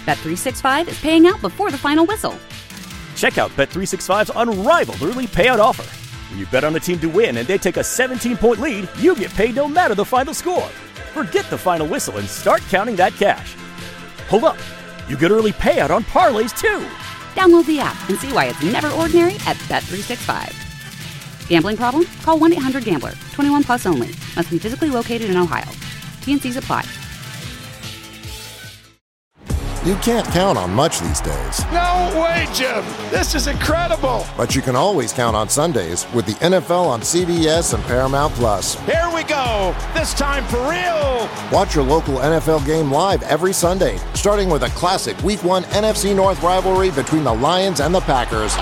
Bet365 is paying out before the final whistle. Check out Bet365's unrivaled early payout offer. When you bet on a team to win and they take a 17-point lead, you get paid no matter the final score. Forget the final whistle and start counting that cash. Hold up. You get early payout on parlays, too. Download the app and see why it's never ordinary at Bet365. Gambling problem? Call 1-800-GAMBLER. 21 plus only. Must be physically located in Ohio. T&Cs apply. You can't count on much these days. No way, Jim. This is incredible. But you can always count on Sundays with the NFL on CBS and Paramount Plus. Here we go. This time for real. Watch your local NFL game live every Sunday, starting with a classic Week 1 NFC North rivalry between the Lions and the Packers.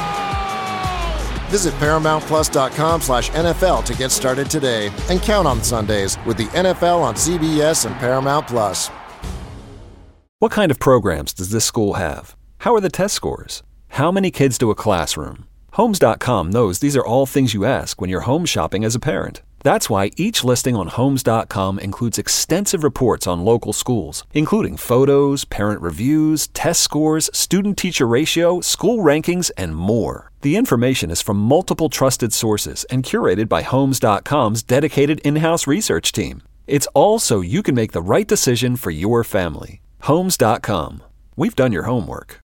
Visit ParamountPlus.com/NFL to get started today and count on Sundays with the NFL on CBS and Paramount Plus. What kind of programs does this school have? How are the test scores? How many kids do a classroom? Homes.com knows these are all things you ask when you're home shopping as a parent. That's why each listing on Homes.com includes extensive reports on local schools, including photos, parent reviews, test scores, student-teacher ratio, school rankings, and more. The information is from multiple trusted sources and curated by Homes.com's dedicated in-house research team. It's all so you can make the right decision for your family. Homes.com. We've done your homework.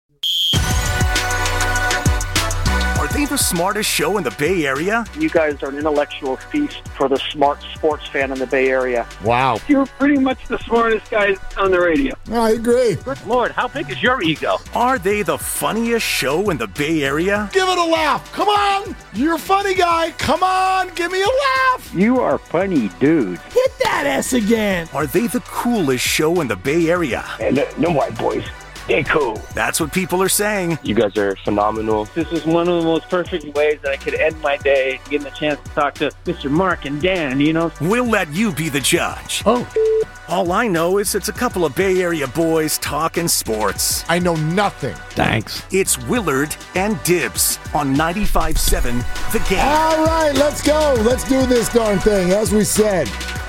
Are they the smartest show in the Bay Area? You guys are an intellectual feast for the smart sports fan in the Bay Area. Wow. You're pretty much the smartest guys on the radio. I agree. Good Lord, how big is your ego? Are they the funniest show in the Bay Area? Give it a laugh. Come on. You're a funny guy. Come on. Give me a laugh. You are funny, dude. Hit that S again. Are they the coolest show in the Bay Area? And no white boys. They're cool. That's what people are saying. You guys are phenomenal. This is one of the most perfect ways that I could end my day, getting a chance to talk to Mr. Mark and Dan, you know? We'll let you be the judge. Oh. All I know is it's a couple of Bay Area boys talking sports. I know nothing. Thanks. It's Willard and Dibs on 95.7 The Game. All right, let's go. Let's do this darn thing. As we said,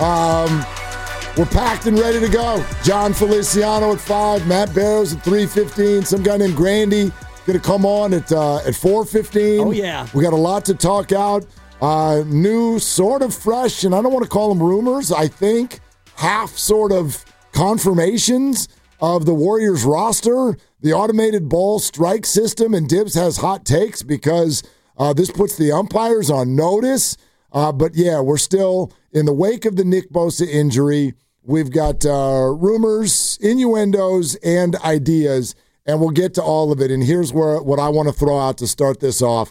we're packed and ready to go. John Feliciano at 5, Matt Barrows at 3:15. Some guy named Grandy going to come on at 4:15. Oh, yeah. We got a lot to talk out. New, sort of fresh, and I don't want to call them rumors. I think half sort of confirmations of the Warriors roster, the automated ball strike system, and Dibs has hot takes because this puts the umpires on notice. But, yeah, we're still in the wake of the Nick Bosa injury. We've got rumors, innuendos, and ideas, and we'll get to all of it. And here's what I want to throw out to start this off.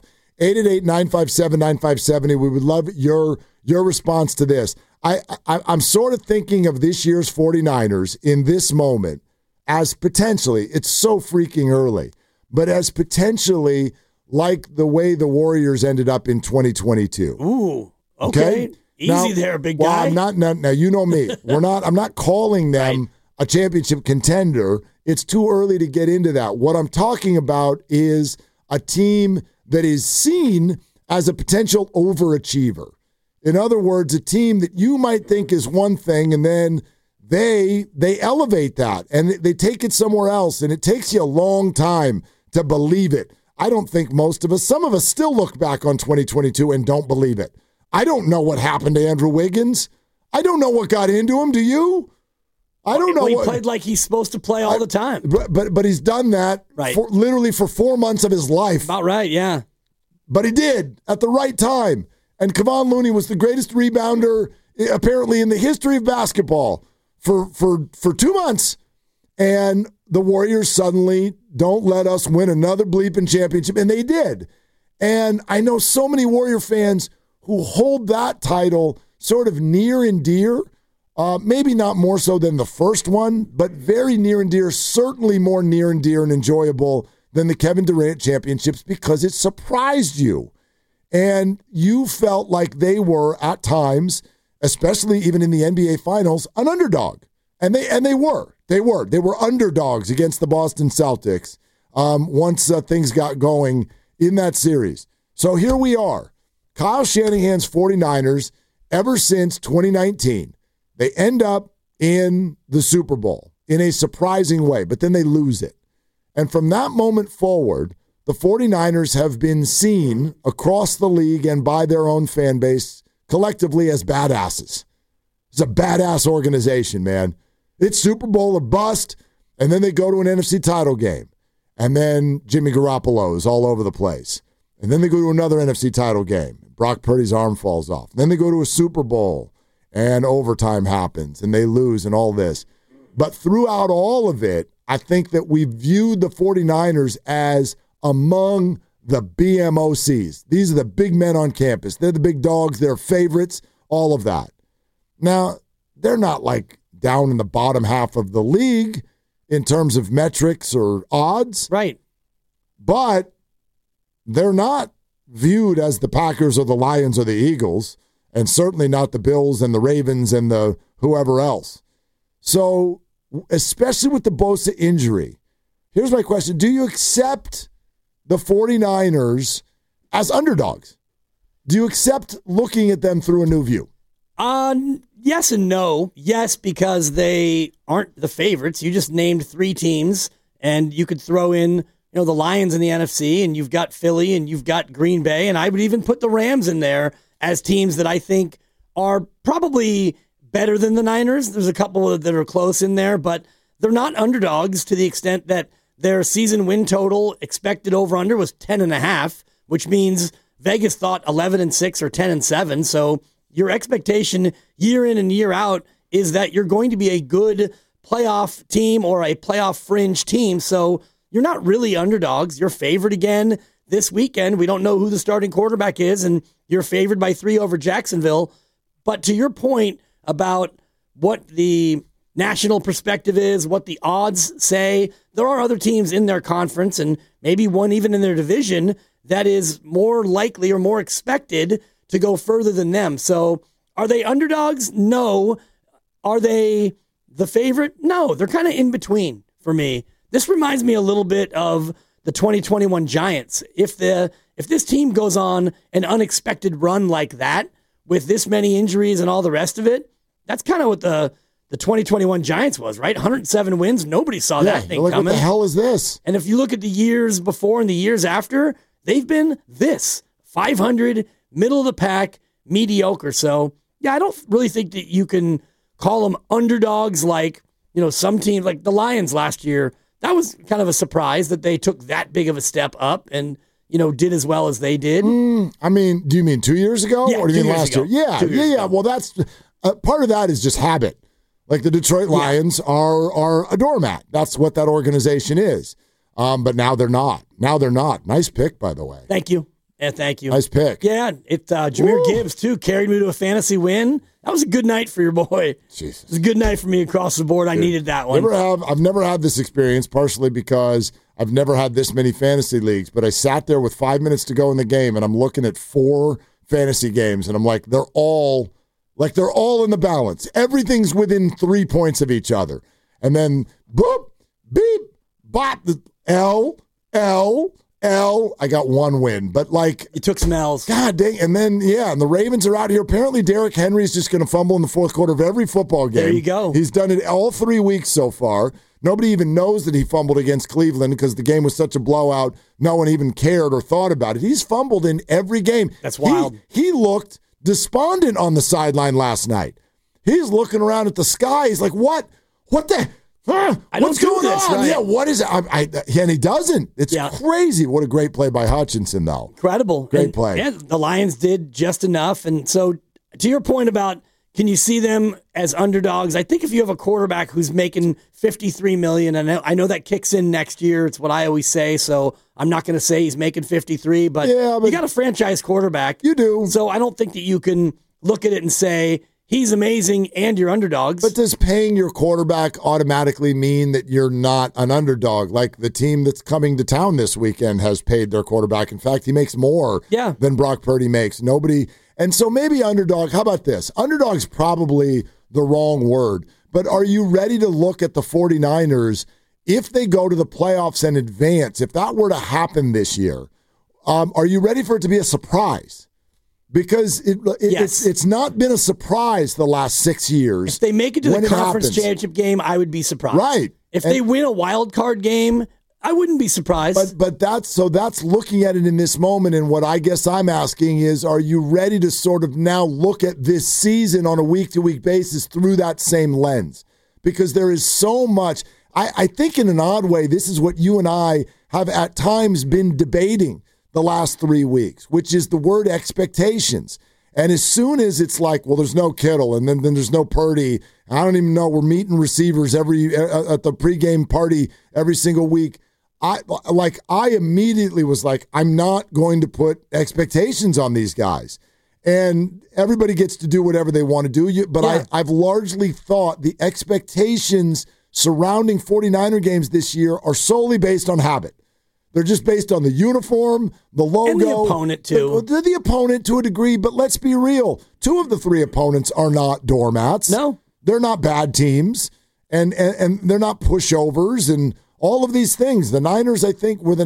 888-957-9570. We would love your response to this. I'm sort of thinking of this year's 49ers in this moment as potentially, it's so freaking early, but as potentially like the way the Warriors ended up in 2022. Ooh, okay. Easy now, there, big guy. I'm not, now, you know me. I'm not calling them a championship contender. It's too early to get into that. What I'm talking about is a team that is seen as a potential overachiever. In other words, a team that you might think is one thing, and then they elevate that, and they take it somewhere else, and it takes you a long time to believe it. I don't think most of us, some of us still look back on 2022 and don't believe it. I don't know what happened to Andrew Wiggins. I don't know what got into him. Do you? I don't know. He played like he's supposed to play all the time. But he's done that literally for 4 months of his life. About right, yeah. But he did at the right time. And Kevon Looney was the greatest rebounder apparently in the history of basketball for 2 months. And the Warriors suddenly don't let us win another bleeping championship. And they did. And I know so many Warrior fans who hold that title sort of near and dear, maybe not more so than the first one, but very near and dear, certainly more near and dear and enjoyable than the Kevin Durant championships because it surprised you. And you felt like they were, at times, especially even in the NBA Finals, an underdog. And they were. They were underdogs against the Boston Celtics once things got going in that series. So here we are. Kyle Shanahan's 49ers, ever since 2019, they end up in the Super Bowl. in a surprising way, but then they lose it. And from that moment forward, the 49ers have been seen across the league and by their own fan base collectively as badasses. It's a badass organization, man. It's Super Bowl or bust, and then they go to an NFC title game. And then Jimmy Garoppolo is all over the place. And then they go to another NFC title game. Brock Purdy's arm falls off. Then they go to a Super Bowl, and overtime happens, and they lose and all this. But throughout all of it, I think that we viewed the 49ers as among the BMOCs. These are the big men on campus. They're the big dogs. They're favorites, all of that. Now, they're not like down in the bottom half of the league in terms of metrics or odds. Right. But they're not viewed as the Packers or the Lions or the Eagles, and certainly not the Bills and the Ravens and the whoever else. So, especially with the Bosa injury, here's my question. Do you accept the 49ers as underdogs? Do you accept looking at them through a new view? Yes and no. Yes, because they aren't the favorites. You just named three teams, and you could throw in the Lions in the NFC, and you've got Philly, and you've got Green Bay, and I would even put the Rams in there as teams that I think are probably better than the Niners. There's a couple that are close in there, but they're not underdogs to the extent that their season win total expected over-under was 10.5, which means Vegas thought 11-6 or 10-7, so your expectation year in and year out is that you're going to be a good playoff team or a playoff fringe team. So you're not really underdogs. You're favored again this weekend. We don't know who the starting quarterback is, and you're favored by 3 over Jacksonville. But to your point about what the national perspective is, what the odds say, there are other teams in their conference and maybe one even in their division that is more likely or more expected to go further than them. So are they underdogs? No. Are they the favorite? No. They're kind of in between for me. This reminds me a little bit of the 2021 Giants. If this team goes on an unexpected run like that with this many injuries and all the rest of it, that's kind of what the 2021 Giants was, right? 107 wins. Nobody saw that thing coming. What the hell is this? And if you look at the years before and the years after, they've been this 500, middle of the pack, mediocre. So, yeah, I don't really think that you can call them underdogs like, some teams like the Lions last year. That was kind of a surprise that they took that big of a step up and, did as well as they did. I mean, do you mean 2 years ago? Yeah, or do you mean last year? Yeah. Well, that's part of that is just habit. Like the Detroit Lions are a doormat. That's what that organization is. But now they're not. Nice pick, by the way. Thank you. Yeah, thank you. Nice pick. Yeah, Jahmyr Gibbs, too, carried me to a fantasy win. That was a good night for your boy. Jesus. It was a good night for me across the board. Dude, I needed that one. I've never had this experience, partially because I've never had this many fantasy leagues, but I sat there with 5 minutes to go in the game, and I'm looking at 4 fantasy games, and I'm like, they're all in the balance. Everything's within 3 points of each other. And then, boop, beep, bop, the L. I got 1 win, but you took some L's. God dang. And then, and the Ravens are out here. Apparently, Derrick Henry's just going to fumble in the fourth quarter of every football game. There you go. He's done it all 3 weeks so far. Nobody even knows that he fumbled against Cleveland because the game was such a blowout. No one even cared or thought about it. He's fumbled in every game. That's wild. He looked despondent on the sideline last night. He's looking around at the sky. He's like, what the... what's going on? Right? Yeah, what is it? And he doesn't. It's crazy. What a great play by Hutchinson, though. Incredible. Great play. Yeah, the Lions did just enough. And so to your point about can you see them as underdogs, I think if you have a quarterback who's making $53 million, and I know that kicks in next year. It's what I always say, so I'm not going to say he's making 53, but you got a franchise quarterback. You do. So I don't think that you can look at it and say, he's amazing and you're underdogs. But does paying your quarterback automatically mean that you're not an underdog? Like the team that's coming to town this weekend has paid their quarterback. In fact, he makes more than Brock Purdy makes. And so maybe underdog, how about this? Underdog's probably the wrong word. But are you ready to look at the 49ers if they go to the playoffs and advance? If that were to happen this year, are you ready for it to be a surprise? Because it's not been a surprise the last 6 years. If they make it to the conference championship game, I would be surprised. Right. If they win a wild card game, I wouldn't be surprised. But that's looking at it in this moment, and what I guess I'm asking is, are you ready to sort of now look at this season on a week-to-week basis through that same lens? Because there is so much. I think in an odd way, this is what you and I have at times been debating the last 3 weeks, which is the word expectations. And as soon as it's like, well, there's no Kittle, and then there's no Purdy, I don't even know, we're meeting receivers at the pregame party every single week. I immediately was like, I'm not going to put expectations on these guys. And everybody gets to do whatever they want to do. But I've largely thought the expectations surrounding 49er games this year are solely based on habit. They're just based on the uniform, the logo. And the opponent, too. The opponent to a degree, but let's be real. 2 of the 3 opponents are not doormats. No. They're not bad teams, and they're not pushovers and all of these things. The Niners, I think, were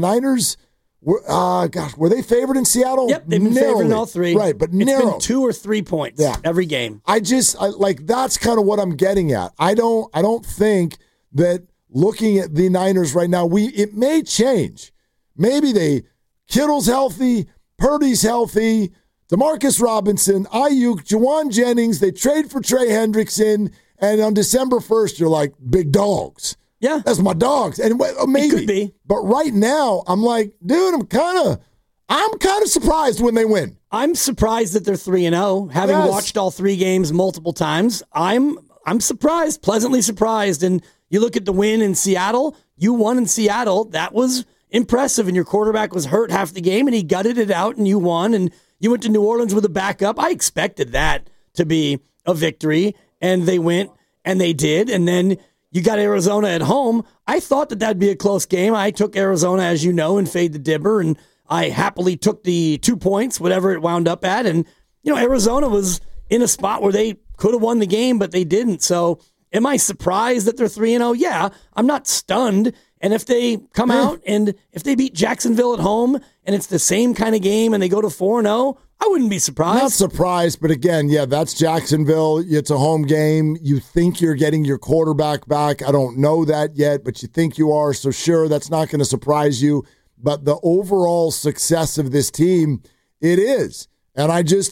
they favored in Seattle? Yep, they've been favored in all 3. Right, but it's narrow. Been 2 or 3 points every game. That's kind of what I'm getting at. I don't think that looking at the Niners right now, it may change. Maybe Kittle's healthy, Purdy's healthy, Demarcus Robinson, Ayuk, Juwan Jennings, they trade for Trey Hendrickson, and on December 1st, you're like, big dogs. Yeah. That's my dogs. And maybe. It could be. But right now, I'm like, dude, I'm kind of surprised when they win. I'm surprised that they're 3-0, having watched all 3 games multiple times. I'm surprised, pleasantly surprised. And you look at the win in Seattle, you won in Seattle. That was impressive, and your quarterback was hurt half the game, and he gutted it out, and you won, and you went to New Orleans with a backup. I expected that to be a victory, and they went, and they did, and then you got Arizona at home. I thought that that'd be a close game. I took Arizona, as you know, and fade the dibber, and I happily took the 2 points, whatever it wound up at, and Arizona was in a spot where they could have won the game, but they didn't. So am I surprised that they're 3-0? Yeah, I'm not stunned. And if they come out and if they beat Jacksonville at home and it's the same kind of game and they go to 4-0, I wouldn't be surprised. Not surprised, but again, that's Jacksonville. It's a home game. You think you're getting your quarterback back. I don't know that yet, but you think you are. So sure, that's not going to surprise you. But the overall success of this team, it is. And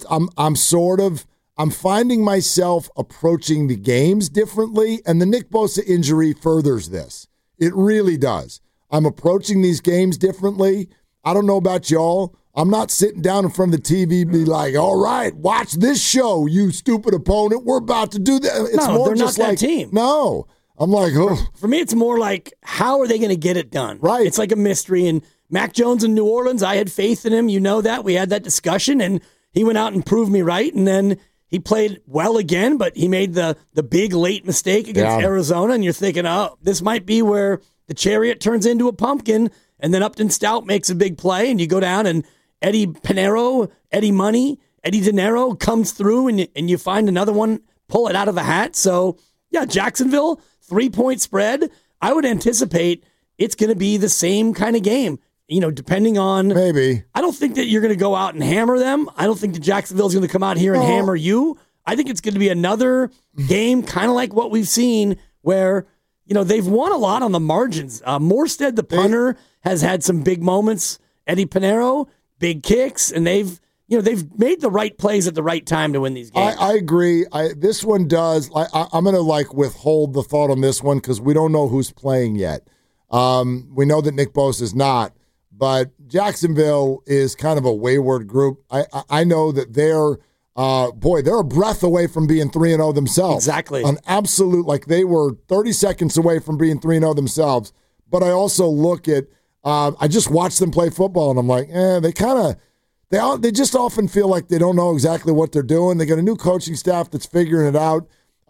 I'm finding myself approaching the games differently, and the Nick Bosa injury furthers this. It really does. I'm approaching these games differently. I don't know about y'all. I'm not sitting down in front of the TV and be like, all right, watch this show, you stupid opponent. We're about to do that. It's more they're just not like, that team. No. I'm like, oh. For me, it's more like, how are they going to get it done? Right. It's like a mystery. And Mac Jones in New Orleans, I had faith in him. You know that. We had that discussion, and he went out and proved me right. And then he played well again, but he made the big late mistake against Arizona, and you're thinking, oh, this might be where the chariot turns into a pumpkin, and then Upton Stout makes a big play, and you go down, and Eddie Pinero, Eddie Money, Eddie De Niro comes through, and you find another one, pull it out of a hat. So, Jacksonville, 3-point spread. I would anticipate it's going to be the same kind of game. Depending on... Maybe. I don't think that you're going to go out and hammer them. I don't think that Jacksonville's going to come out here and hammer you. I think it's going to be another game, kind of like what we've seen, where, they've won a lot on the margins. Morstead, the punter, has had some big moments. Eddie Pinero, big kicks, and they've made the right plays at the right time to win these games. I agree. This one does. I'm going to withhold the thought on this one because we don't know who's playing yet. We know that Nick Bosa is not. But Jacksonville is kind of a wayward group. I know that they're a breath away from being 3-0 themselves. Exactly. An absolute, they were 30 seconds away from being 3-0 themselves. But I also look at, I just watched them play football, and I'm like, they just often feel like they don't know exactly what they're doing. They got a new coaching staff that's figuring it out.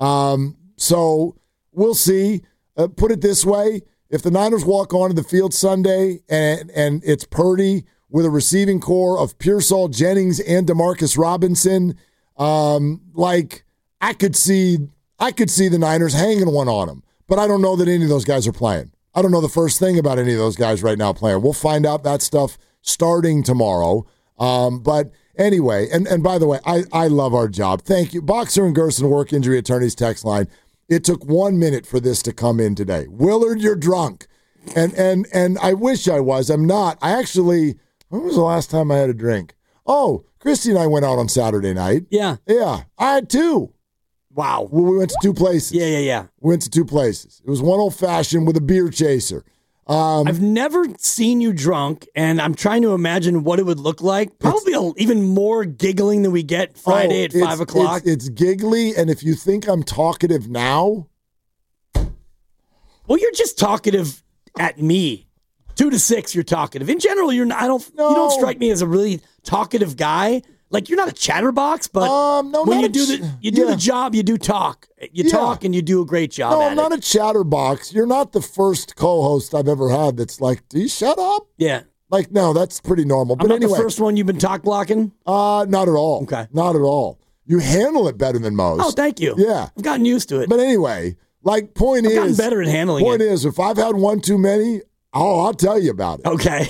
So we'll see. Put it this way. If the Niners walk onto the field Sunday and it's Purdy with a receiving core of Pearsall, Jennings, and Demarcus Robinson, I could see the Niners hanging one on them. But I don't know that any of those guys are playing. I don't know the first thing about any of those guys right now playing. We'll find out that stuff starting tomorrow. But Anyway, and by the way, I love our job. Thank you. Boxer and Gerson Work Injury Attorneys text line. It took 1 minute for this to come in today. Willard, you're drunk. And I wish I was. I'm not. I actually, when was the last time I had a drink? Oh, Christy and I went out on Saturday night. Yeah. Yeah. I had 2. Wow. We went to 2 places. Yeah. We went to 2 places. It was one old-fashioned with a beer chaser. I've never seen you drunk, and I'm trying to imagine what it would look like. Probably even more giggling than we get Friday at 5 o'clock. It's giggly, and if you think I'm talkative now... Well, you're just talkative at me. 2 to 6, you're talkative. In general, you're not. You don't strike me as a really talkative guy. Like, you're not a chatterbox, but when you do the job, you do talk. You talk and you do a great job at it. No, I'm not a chatterbox. You're not the first co-host I've ever had that's like, do you shut up? Yeah. Like, no, that's pretty normal. I'm not the first one you've been talk blocking? Not at all. Okay. Not at all. You handle it better than most. Oh, thank you. Yeah. I've gotten used to it. But anyway, like, I've gotten better at handling it. Point is, if I've had one too many, I'll tell you about it. Okay.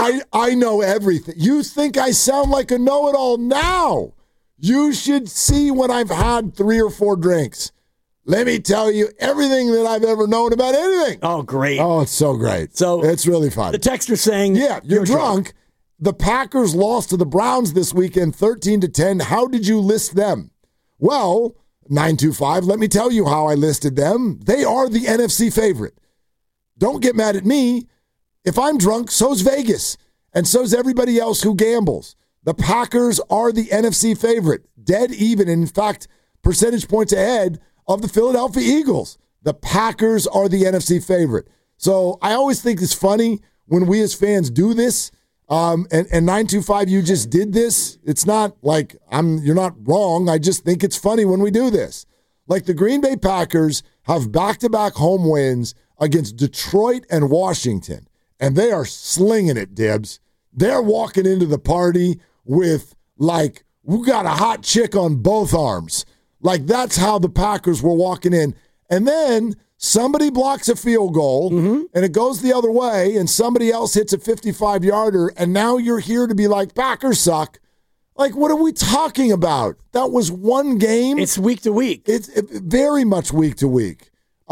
I know everything. You think I sound like a know-it-all now. You should see when I've had 3 or 4 drinks. Let me tell you everything that I've ever known about anything. Oh, great. Oh, it's so great. So it's really fun. The texter's saying, yeah, you're drunk. The Packers lost to the Browns this weekend 13-10. How did you list them? Well, 925, let me tell you how I listed them. They are the NFC favorite. Don't get mad at me. If I'm drunk, so's Vegas, and so's everybody else who gambles. The Packers are the NFC favorite, dead even, in fact, percentage points ahead of the Philadelphia Eagles. The Packers are the NFC favorite. So I always think it's funny when we as fans do this, and 925, you just did this. It's not like you're not wrong. I just think it's funny when we do this. Like the Green Bay Packers have back-to-back home wins against Detroit and Washington. And they are slinging it, Dibs. They're walking into the party with, like, we got a hot chick on both arms. Like, that's how the Packers were walking in. And then somebody blocks a field goal, and it goes the other way, and somebody else hits a 55-yarder, and now you're here to be like, Packers suck. Like, what are we talking about? That was one game. It's week to week. It's very much week to week.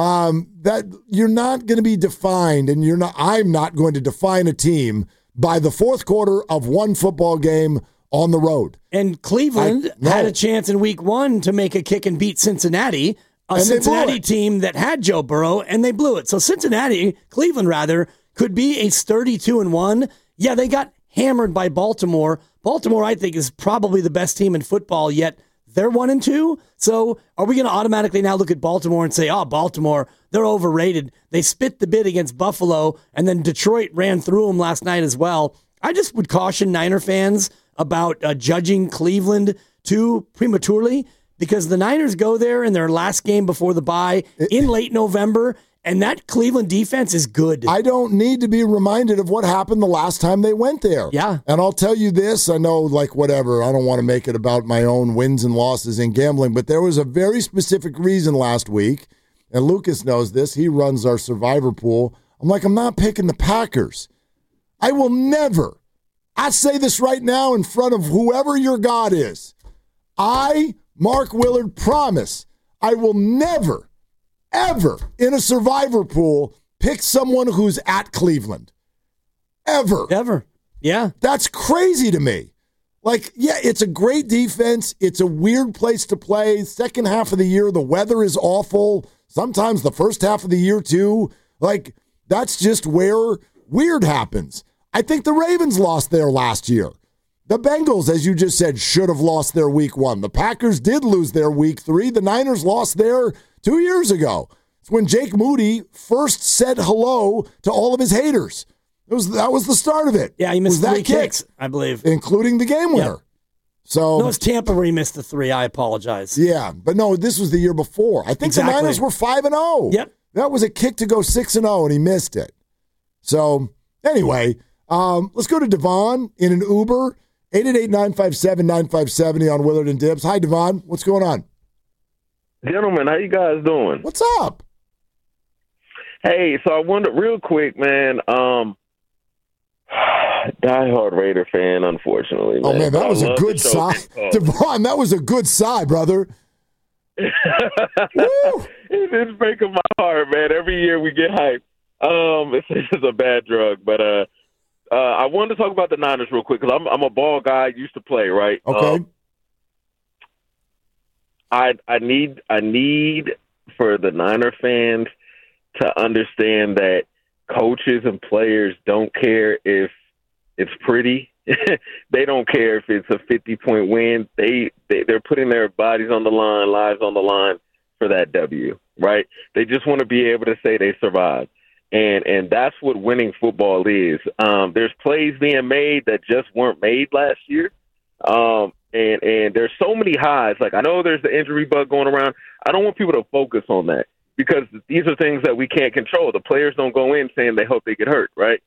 That you're not going to be defined, and I'm not going to define a team by the fourth quarter of one football game on the road. And Cleveland had a chance in week 1 to make a kick and beat Cincinnati, a Cincinnati team that had Joe Burrow, and they blew it. So Cleveland rather, could be a 32-1. Yeah, they got hammered by Baltimore. Baltimore, I think, is probably the best team in football, yet they're 1-2. So are we going to automatically now look at Baltimore and say, oh, Baltimore, they're overrated. They spit the bit against Buffalo, and then Detroit ran through them last night as well. I just would caution Niner fans about judging Cleveland too prematurely, because the Niners go there in their last game before the bye in late November, and that Cleveland defense is good. I don't need to be reminded of what happened the last time they went there. Yeah. And I'll tell you this, I know, like, whatever, I don't want to make it about my own wins and losses in gambling, but there was a very specific reason last week, and Lucas knows this, he runs our survivor pool. I'm not picking the Packers. I will never, I say this right now in front of whoever your God is, I, Mark Willard, promise I will never, ever in a survivor pool pick someone who's at Cleveland. Ever. Yeah. That's crazy to me. Like, yeah, it's a great defense. It's a weird place to play. Second half of the year, the weather is awful. Sometimes the first half of the year, too. Like, that's just where weird happens. I think the Ravens lost there last year. The Bengals, as you just said, should have lost their week 1. The Packers did lose their week 3. The Niners lost there 2 years ago. It's when Jake Moody first said hello to all of his haters. That was the start of it. Yeah, he missed 3 kicks, I believe. Including the game winner. Yep. So, no, it's Tampa where he missed the 3. I apologize. Yeah, but no, this was the year before. I think the Niners were 5-0. Yep. That was a kick to go 6-0, and he missed it. So, anyway, let's go to Devon in an Uber. 888-957-9570 on Willard and Dibs. Hi, Devon. What's going on? Gentlemen, how you guys doing? What's up? Hey, so I wondered real quick, man. diehard Raider fan, unfortunately. Man. Oh, man, that was a good sigh. Devon, that was a good sigh, brother. It's breaking my heart, man. Every year we get hyped. It's just a bad drug. But I wanted to talk about the Niners real quick because I'm a ball guy. Used to play, right? Okay. I need for the Niner fans to understand that coaches and players don't care if it's pretty. They don't care if it's a 50-point win. They're putting their bodies on the line, lives on the line for that W, right? They just want to be able to say they survived. And that's what winning football is. There's plays being made that just weren't made last year. And there's so many highs. Like, I know there's the injury bug going around. I don't want people to focus on that because these are things that we can't control. The players don't go in saying they hope they get hurt, right?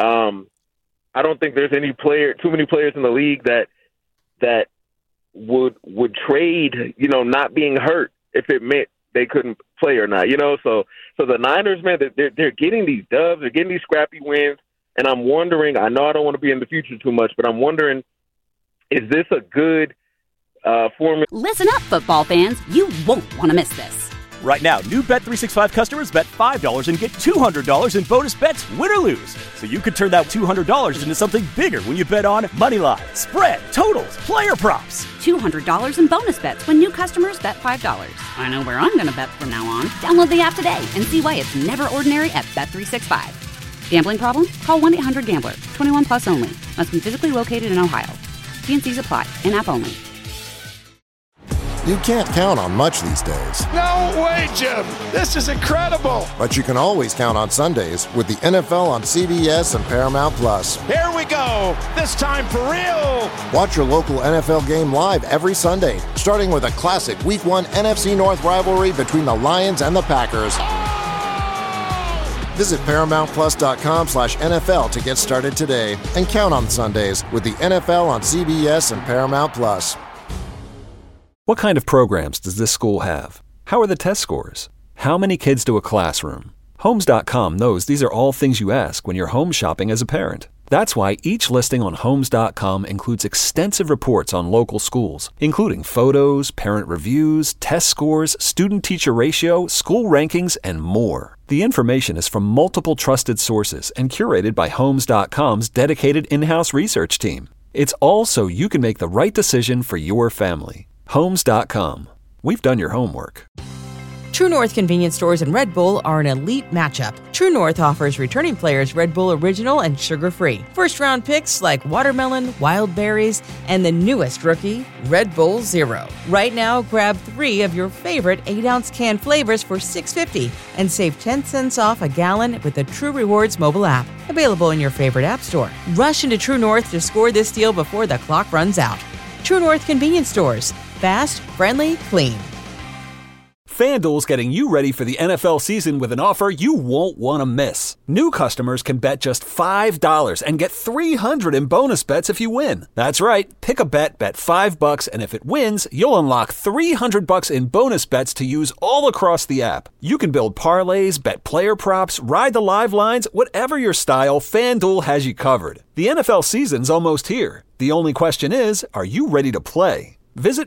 I don't think there's too many players in the league that would trade, not being hurt if it meant they couldn't play or not, So the Niners, man, they're getting these dubs, they're getting these scrappy wins, and I'm wondering. I know I don't want to be in the future too much, but I'm wondering, is this a good formula? Listen up, football fans. You won't want to miss this. Right now, new Bet365 customers bet $5 and get $200 in bonus bets, win or lose. So you could turn that $200 into something bigger when you bet on money line, spread, totals, player props. $200 in bonus bets when new customers bet $5. I know where I'm going to bet from now on. Download the app today and see why it's never ordinary at Bet365. Gambling problem? Call 1-800-GAMBLER. 21 plus only. Must be physically located in Ohio. T&Cs apply. In-app only. You can't count on much these days. No way, Jim. This is incredible. But you can always count on Sundays with the NFL on CBS and Paramount Plus. Here we go. This time for real. Watch your local NFL game live every Sunday, starting with a classic Week 1 NFC North rivalry between the Lions and the Packers. Visit ParamountPlus.com/NFL to get started today and count on Sundays with the NFL on CBS and Paramount Plus. What kind of programs does this school have? How are the test scores? How many kids do a classroom? Homes.com knows these are all things you ask when you're home shopping as a parent. That's why each listing on Homes.com includes extensive reports on local schools, including photos, parent reviews, test scores, student-teacher ratio, school rankings, and more. The information is from multiple trusted sources and curated by Homes.com's dedicated in-house research team. It's all so you can make the right decision for your family. Homes.com. We've done your homework. True North convenience stores and Red Bull are an elite matchup. True North offers returning players Red Bull Original and sugar-free. First-round picks like watermelon, wild berries, and the newest rookie, Red Bull Zero. Right now, grab 3 of your favorite 8-ounce can flavors for $6.50 and save 10 cents off a gallon with the True Rewards mobile app. Available in your favorite app store. Rush into True North to score this deal before the clock runs out. True North convenience stores. Fast, friendly, clean. FanDuel's getting you ready for the NFL season with an offer you won't want to miss. New customers can bet just $5 and get $300 in bonus bets if you win. That's right. Pick a bet $5, and if it wins, you'll unlock $300 in bonus bets to use all across the app. You can build parlays, bet player props, ride the live lines, whatever your style, FanDuel has you covered. The NFL season's almost here. The only question is, are you ready to play? Visit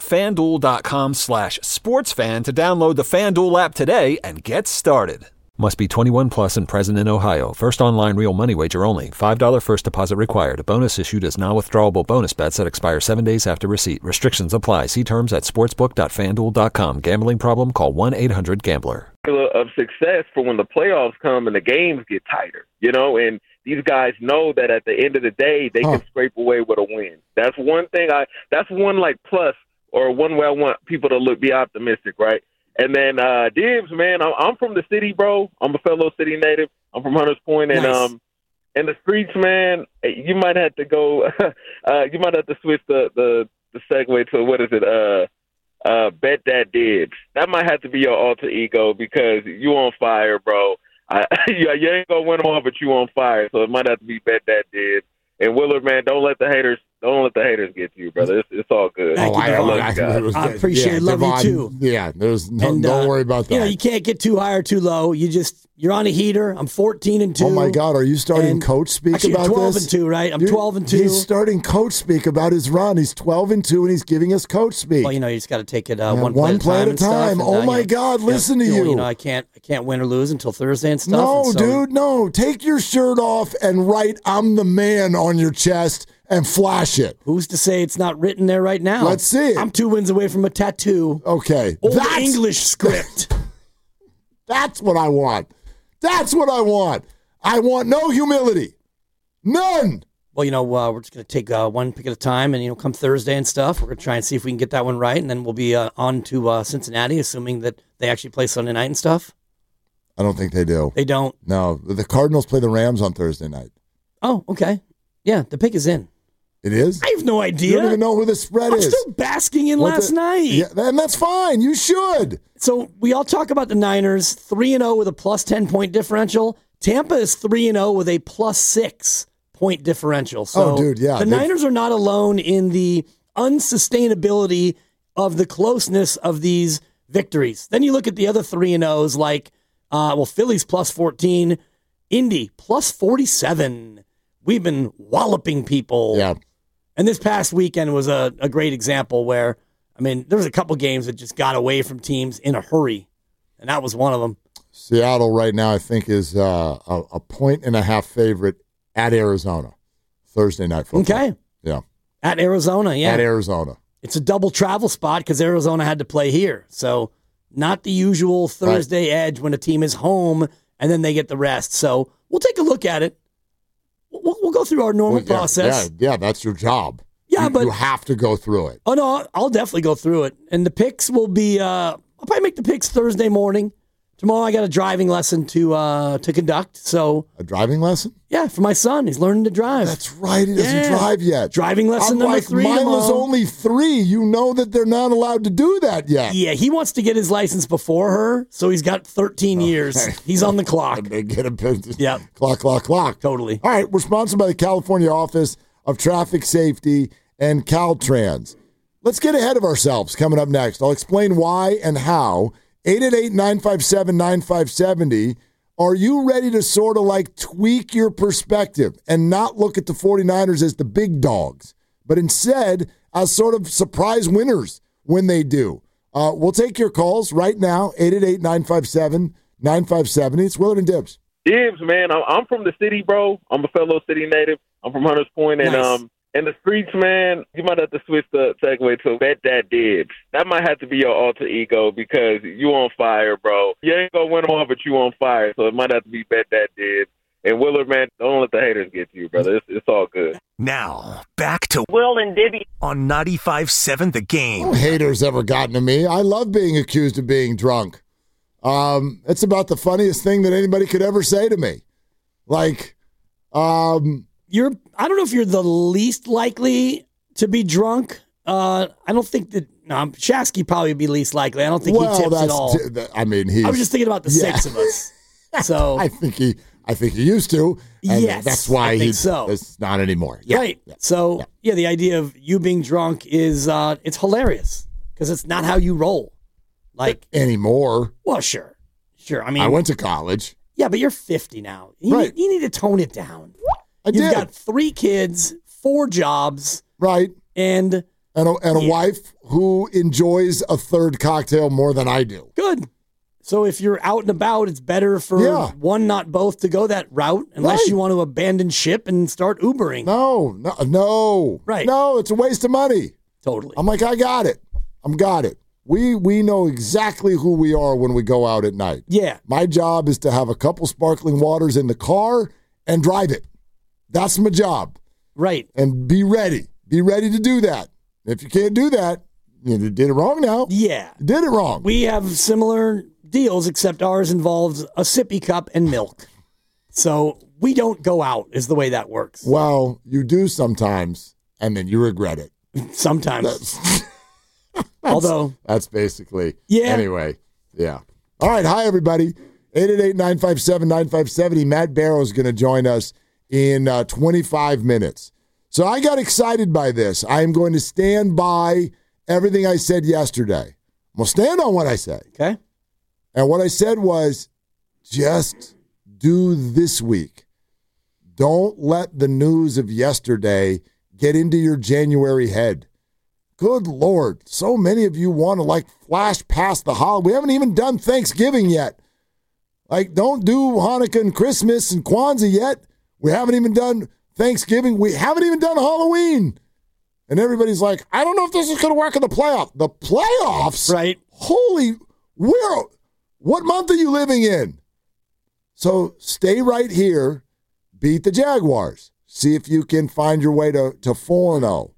FanDuel.com/sportsfan to download the FanDuel app today and get started. Must be 21 plus and present in Ohio. First online real money wager only. $5 first deposit required. A bonus issued as non-withdrawable bonus bets that expire 7 days after receipt. Restrictions apply. See terms at sportsbook.fanduel.com. Gambling problem? Call 1-800-GAMBLER. Of success for when the playoffs come and the games get tighter, and these guys know that at the end of the day, they can scrape away with a win. That's one thing that's one plus, or one way I want people to be optimistic, right? And then Dibs, man, I'm from the city, bro. I'm a fellow city native. I'm from Hunters Point, and Nice. In the streets, man, you might have to go. You might have to switch the segue to what is it? Bet that Dibs. That might have to be your alter ego because you on fire, bro. You ain't gonna win them all, but you on fire. So it might have to be Bet that Dibs. And Willard, man, don't let the haters Don't let the haters get to you, brother. It's all good. Thank you, I love you guys. I appreciate it. Love Devon, you too. Yeah, don't worry about that. You know, you can't get too high or too low. You're on a heater. I'm 14-2. Oh my God, are you starting coach speak actually, about this? 12-2, right? I'm 12-2. He's starting coach speak about his run. He's 12-2, and he's giving us coach speak. Well, you just got to take it one play at a time. Oh my God, listen to you. I can't win or lose until Thursday and stuff. No, dude, no. Take your shirt off and write "I'm the man" on your chest and flash it. Who's to say it's not written there right now? Let's see it. I'm 2 wins away from a tattoo. Okay. Old English script. That's what I want. That's what I want. I want no humility. None. Well, we're just going to take one pick at a time, and, come Thursday and stuff, we're going to try and see if we can get that one right, and then we'll be on to Cincinnati, assuming that they actually play Sunday night and stuff. I don't think they do. They don't? No. The Cardinals play the Rams on Thursday night. Oh, okay. Yeah, the pick is in. It is? I have no idea. You don't even know who the spread is. I'm still basking in last night. Yeah, and that's fine. You should. So we all talk about the Niners, 3-0 with a plus 10-point differential. Tampa is 3-0 with a plus 6-point differential. So dude, yeah. The Niners are not alone in the unsustainability of the closeness of these victories. Then you look at the other 3-0s like, Philly's plus 14, Indy plus 47. We've been walloping people. Yeah. And this past weekend was a great example where, there was a couple games that just got away from teams in a hurry, and that was one of them. Seattle right now, I think, is a 1.5 favorite at Arizona. Thursday night football. Okay. Yeah. At Arizona, yeah. At Arizona. It's a double travel spot because Arizona had to play here. So not the usual Thursday edge when a team is home and then they get the rest. So we'll take a look at it. We'll go through our normal process. Yeah, that's your job. Yeah, but you have to go through it. Oh, no, I'll definitely go through it. And the picks will be, I'll probably make the picks Thursday morning. Tomorrow I got a driving lesson to conduct. So a driving lesson? Yeah, for my son. He's learning to drive. That's right. He doesn't drive yet. Driving lesson number 3 mine tomorrow. was only 3. You know that they're not allowed to do that yet. Yeah, he wants to get his license before her, so he's got 13 years. He's on the clock. They get him. Yeah. Clock. Totally. All right, we're sponsored by the California Office of Traffic Safety and Caltrans. Let's get ahead of ourselves coming up next. I'll explain why and how. 888-957-9570. Are you ready to sort of tweak your perspective and not look at the 49ers as the big dogs, but instead as sort of surprise winners when they do? We'll take your calls right now, 888-957-9570. It's Willard and Dibs. Dibs, man. I'm from the city, bro. I'm a fellow city native. I'm from Hunters Point, and nice. In the streets, man, you might have to switch the segue to Bet That Dibs. That might have to be your alter ego because you on fire, bro. You ain't going to win them all, but you on fire. So it might have to be Bet That Dibs. And Willard, man, don't let the haters get to you, brother. It's all good. Now, back to Will and Dibby on 95.7 The Game. No haters ever gotten to me. I love being accused of being drunk. It's about the funniest thing that anybody could ever say to me. I don't know if you're the least likely to be drunk. I don't think that. No, Shasky probably be least likely. I don't think he tips at all. I was just thinking about the 6 of us. So I think he used to. And yes, that's why it's not anymore. Yeah, right. Yeah. So the idea of you being drunk is it's hilarious because it's not how you roll. Anymore. Well, sure. I went to college. Yeah, but you're 50 now. You need to tone it down. You've got 3 kids, 4 jobs, right, and a wife who enjoys a third cocktail more than I do. Good. So if you're out and about, it's better for one, not both, to go that route, unless you want to abandon ship and start Ubering. No. Right. No, it's a waste of money. Totally. I'm I got it. We know exactly who we are when we go out at night. Yeah. My job is to have a couple sparkling waters in the car and drive it. That's my job. Right. And be ready. Be ready to do that. If you can't do that, you did it wrong now. Yeah. You did it wrong. We have similar deals, except ours involves a sippy cup and milk. So we don't go out is the way that works. Well, you do sometimes, and then you regret it. Sometimes. Although. That's basically. Yeah. Anyway. Yeah. All right. Hi, everybody. 888-957-9570. Matt Barrow is going to join us in 25 minutes. So I got excited by this. I am going to stand by everything I said yesterday. I'm going to stand on what I said. Okay. And what I said was, just do this week. Don't let the news of yesterday get into your January head. Good Lord, so many of you want to flash past the holiday. We haven't even done Thanksgiving yet. Don't do Hanukkah and Christmas and Kwanzaa yet. We haven't even done Thanksgiving. We haven't even done Halloween. And everybody's like, I don't know if this is going to work in the playoffs. The playoffs? Right. What month are you living in? So stay right here, beat the Jaguars. See if you can find your way to 4-0.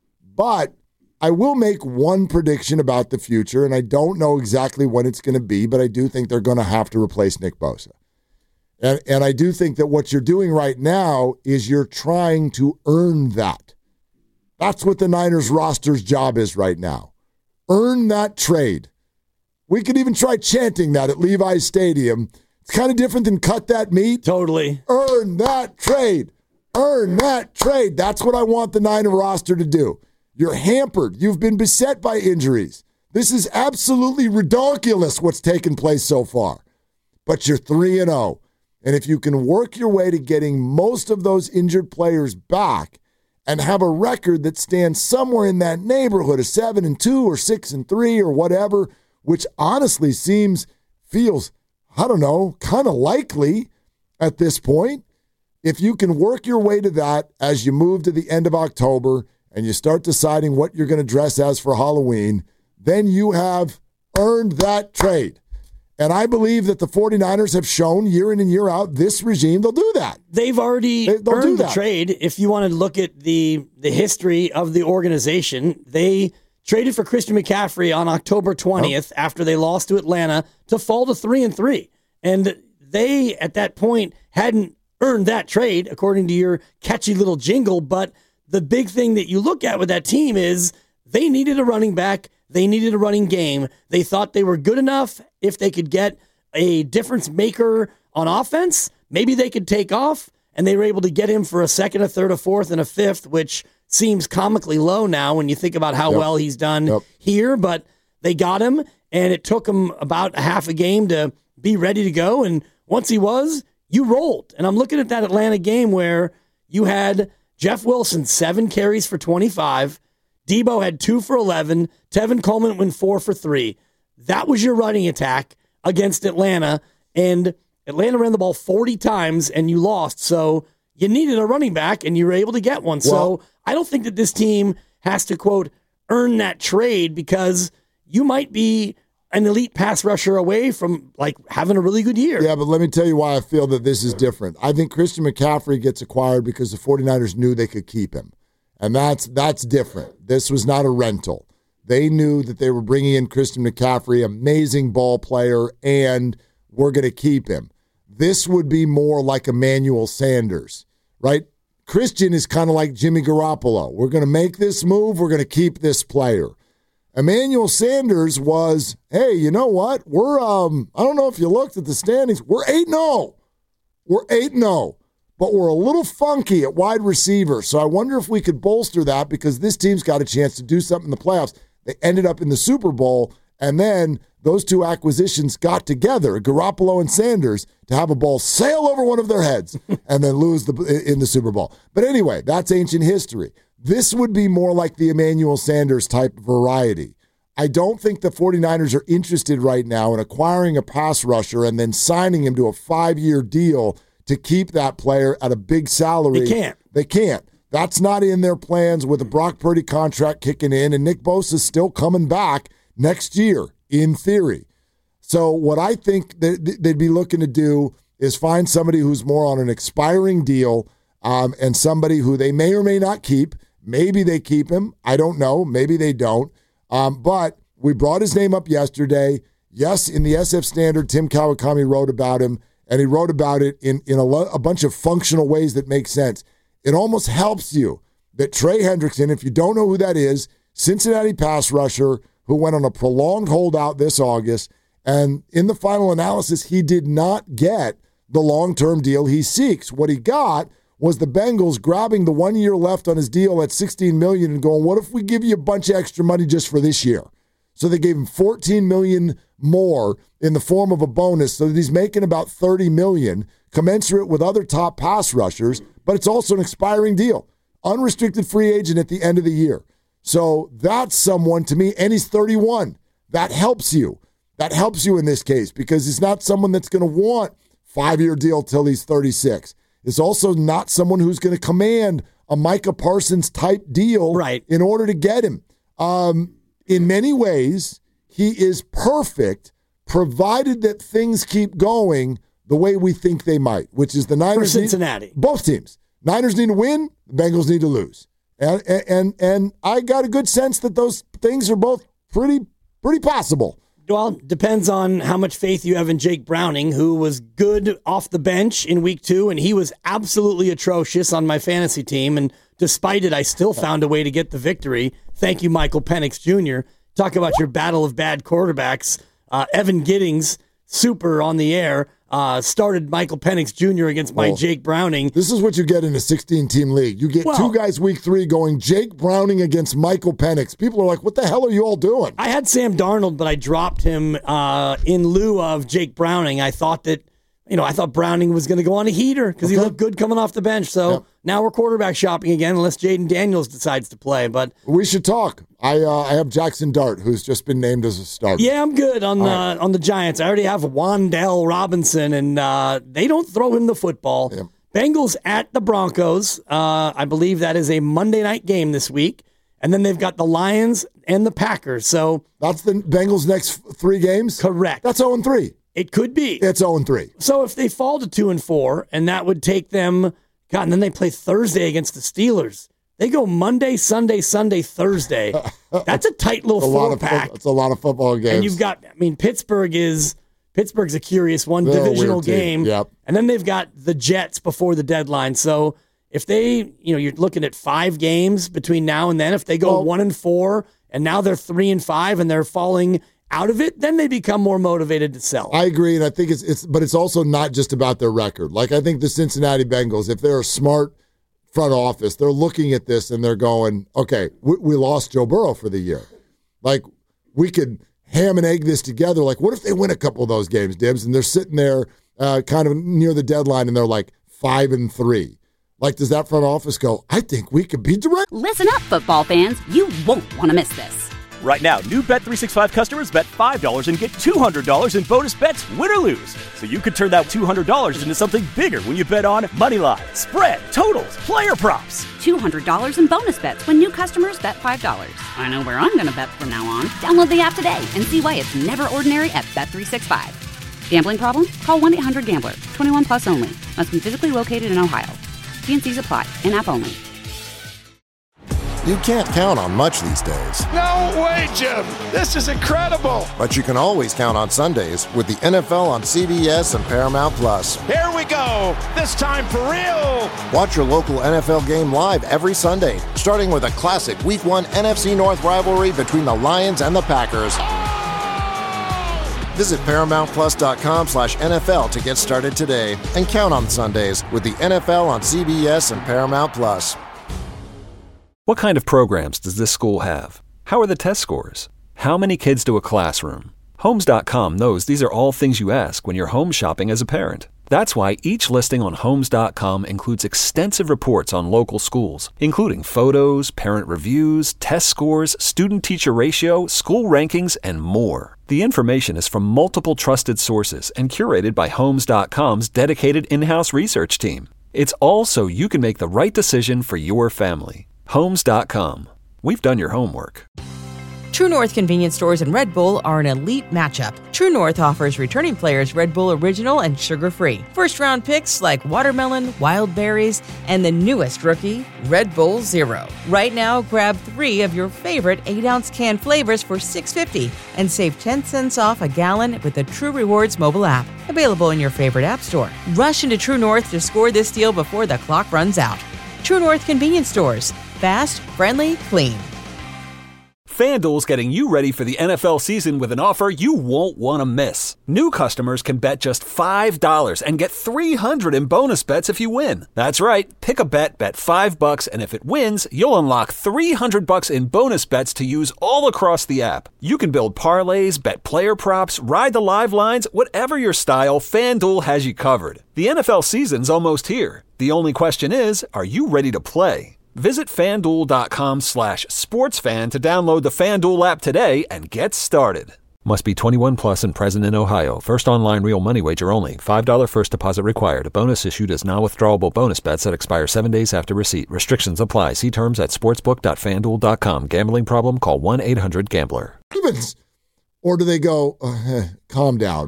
But I will make one prediction about the future, and I don't know exactly when it's going to be, but I do think they're going to have to replace Nick Bosa. And I do think that what you're doing right now is you're trying to earn that. That's what the Niners roster's job is right now. Earn that trade. We could even try chanting that at Levi's Stadium. It's kind of different than cut that meat. Totally. Earn that trade. Earn that trade. That's what I want the Niner roster to do. You're hampered. You've been beset by injuries. This is absolutely ridiculous what's taken place so far. But you're 3-0. And if you can work your way to getting most of those injured players back and have a record that stands somewhere in that neighborhood of 7-2 or 6-3 or whatever, which honestly feels, I don't know, kind of likely at this point. If you can work your way to that as you move to the end of October and you start deciding what you're going to dress as for Halloween, then you have earned that trade. And I believe that the 49ers have shown year in and year out, this regime, they'll do that. They've already earned the trade. If you want to look at the history of the organization, they traded for Christian McCaffrey on October 20th after they lost to Atlanta to fall to 3-3. And they, at that point, hadn't earned that trade, according to your catchy little jingle. But the big thing that you look at with that team is they needed a running back. They needed a running game. They thought they were good enough if they could get a difference maker on offense. Maybe they could take off, and they were able to get him for a second, a third, a fourth, and a fifth, which seems comically low now when you think about how well he's done here. But they got him, and it took him about a half a game to be ready to go. And once he was, you rolled. And I'm looking at that Atlanta game where you had Jeff Wilson, 7 carries for 25. Debo had 2 for 11. Tevin Coleman went 4 for 3. That was your running attack against Atlanta. And Atlanta ran the ball 40 times, and you lost. So you needed a running back, and you were able to get one. So I don't think that this team has to, quote, earn that trade, because you might be an elite pass rusher away from having a really good year. Yeah, but let me tell you why I feel that this is different. I think Christian McCaffrey gets acquired because the 49ers knew they could keep him. And that's different. This was not a rental. They knew that they were bringing in Christian McCaffrey, amazing ball player, and we're going to keep him. This would be more like Emmanuel Sanders, right? Christian is kind of like Jimmy Garoppolo. We're going to make this move. We're going to keep this player. Emmanuel Sanders was, hey, you know what? We're, I don't know if you looked at the standings. We're 8-0. We're 8-0. But we're a little funky at wide receiver. So I wonder if we could bolster that, because this team's got a chance to do something in the playoffs. They ended up in the Super Bowl, and then those two acquisitions got together, Garoppolo and Sanders, to have a ball sail over one of their heads and then lose in the Super Bowl. But anyway, that's ancient history. This would be more like the Emmanuel Sanders type variety. I don't think the 49ers are interested right now in acquiring a pass rusher and then signing him to a 5-year deal to keep that player at a big salary. They can't. That's not in their plans with the Brock Purdy contract kicking in, and Nick Bosa is still coming back next year, in theory. So what I think they'd be looking to do is find somebody who's more on an expiring deal, and somebody who they may or may not keep. Maybe they keep him. I don't know. Maybe they don't. But we brought his name up yesterday. Yes, in the SF Standard, Tim Kawakami wrote about him. And he wrote about it in a bunch of functional ways that make sense. It almost helps you that Trey Hendrickson, if you don't know who that is, Cincinnati pass rusher who went on a prolonged holdout this August, and in the final analysis, he did not get the long-term deal he seeks. What he got was the Bengals grabbing the 1 year left on his deal at $16 million and going, what if we give you a bunch of extra money just for this year? So they gave him $14 million more in the form of a bonus so that he's making about $30 million, commensurate with other top pass rushers, but it's also an expiring deal. Unrestricted free agent at the end of the year. So that's someone to me, and he's 31. That helps you. That helps you in this case because he's not someone that's going to want 5-year deal till he's 36. It's also not someone who's going to command a Micah Parsons type deal in order to get him. In many ways, he is perfect, provided that things keep going the way we think they might, which is the Niners. For Cincinnati. Both teams. Niners need to win, the Bengals need to lose. And I got a good sense that those things are both pretty possible. Well, depends on how much faith you have in Jake Browning, who was good off the bench in week 2, and he was absolutely atrocious on my fantasy team. And despite it, I still found a way to get the victory. Thank you, Michael Penix Jr. Talk about your battle of bad quarterbacks. Evan Giddings, super on the air, started Michael Penix Jr. against my Jake Browning. This is what you get in a 16-team league. You get two guys week 3 going Jake Browning against Michael Penix. People are like, what the hell are you all doing? I had Sam Darnold, but I dropped him in lieu of Jake Browning. I thought Browning was going to go on a heater because he looked good coming off the bench. So now we're quarterback shopping again unless Jaden Daniels decides to play. But we should talk. I have Jackson Dart, who's just been named as a starter. Yeah, I'm good on the Giants. I already have Wan'Dale Robinson, and they don't throw him the football. Yeah. Bengals at the Broncos. I believe that is a Monday night game this week. And then they've got the Lions and the Packers. So that's the Bengals' next 3 games? Correct. That's 0-3. It could be. It's 0-3. So if they fall to 2-4, and that would take them, and then they play Thursday against the Steelers. They go Monday, Sunday, Thursday. That's a tight little 4-pack. It's a lot of football games. And you've got, Pittsburgh's a curious one, divisional game. Yep. And then they've got the Jets before the deadline. So if they, you're looking at 5 games between now and then. If they go 1-4, and now they're 3-5, and they're falling out of it, then they become more motivated to sell. I agree, and I think it's also not just about their record. Like, I think the Cincinnati Bengals, if they're a smart front office, they're looking at this and they're going, okay, we lost Joe Burrow for the year. Like, we could ham and egg this together. Like, what if they win a couple of those games, Dibs, and they're sitting there kind of near the deadline and they're like 5-3. Like, does that front office go, I think we could beat direct? Listen up, football fans. You won't want to miss this. Right now, new Bet365 customers bet $5 and get $200 in bonus bets, win or lose. So you could turn that $200 into something bigger when you bet on money line, spread, totals, player props. $200 in bonus bets when new customers bet $5. I know where I'm going to bet from now on. Download the app today and see why it's never ordinary at Bet365. Gambling problem? Call 1-800-GAMBLER. 21 plus only. Must be physically located in Ohio. T&Cs apply. In-app only. You can't count on much these days. No way, Jim. This is incredible. But you can always count on Sundays with the NFL on CBS and Paramount Plus. Here we go. This time for real. Watch your local NFL game live every Sunday, starting with a classic Week 1 NFC North rivalry between the Lions and the Packers. Visit ParamountPlus.com/NFL to get started today and count on Sundays with the NFL on CBS and Paramount Plus. What kind of programs does this school have? How are the test scores? How many kids do a classroom? Homes.com knows these are all things you ask when you're home shopping as a parent. That's why each listing on Homes.com includes extensive reports on local schools, including photos, parent reviews, test scores, student-teacher ratio, school rankings, and more. The information is from multiple trusted sources and curated by Homes.com's dedicated in-house research team. It's all so you can make the right decision for your family. Homes.com. We've done your homework. True North convenience stores and Red Bull are an elite matchup. True North offers returning players Red Bull Original and sugar-free. First-round picks like watermelon, wild berries, and the newest rookie, Red Bull Zero. Right now, grab 3 of your favorite 8-ounce can flavors for $6.50 and save 10 cents off a gallon with the True Rewards mobile app. Available in your favorite app store. Rush into True North to score this deal before the clock runs out. True North convenience stores. Fast, friendly, clean. FanDuel's getting you ready for the NFL season with an offer you won't want to miss. New customers can bet just $5 and get $300 in bonus bets if you win. That's right. Pick a bet, bet $5, and if it wins, you'll unlock $300 in bonus bets to use all across the app. You can build parlays, bet player props, ride the live lines, whatever your style, FanDuel has you covered. The NFL season's almost here. The only question is, are you ready to play? Visit FanDuel.com/sportsfan to download the FanDuel app today and get started. Must be 21 plus and present in Ohio. First online real money wager only. $5 first deposit required. A bonus issued as non-withdrawable bonus bets that expire 7 days after receipt. Restrictions apply. See terms at sportsbook.fanduel.com. Gambling problem? Call 1-800-GAMBLER. Or do they go, calm down?